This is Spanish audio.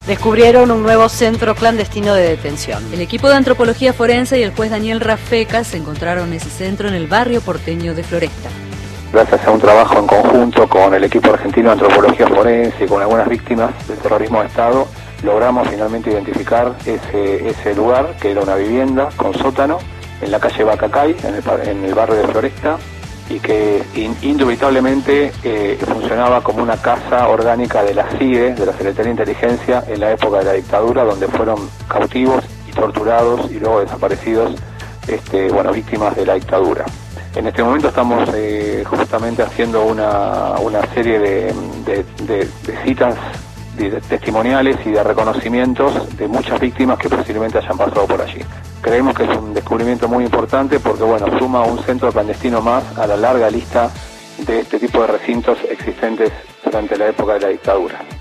descubrieron un nuevo centro clandestino de detención. El equipo de antropología forense y el juez Daniel Rafecas se encontraron ese centro en el barrio porteño de Floresta. Gracias a un trabajo en conjunto con el equipo argentino de antropología forense y con algunas víctimas del terrorismo de Estado, logramos finalmente identificar ese lugar, que era una vivienda con sótano en la calle Bacacay, en el barrio de Floresta, y que indubitablemente funcionaba como una casa orgánica de la CIDE, de la Secretaría de Inteligencia, en la época de la dictadura, donde fueron cautivos y torturados y luego desaparecidos víctimas de la dictadura. En este momento estamos justamente haciendo una serie de citas testimoniales y de reconocimientos de muchas víctimas que posiblemente hayan pasado por allí. Creemos que es un descubrimiento muy importante porque, suma un centro clandestino más a la larga lista de este tipo de recintos existentes durante la época de la dictadura.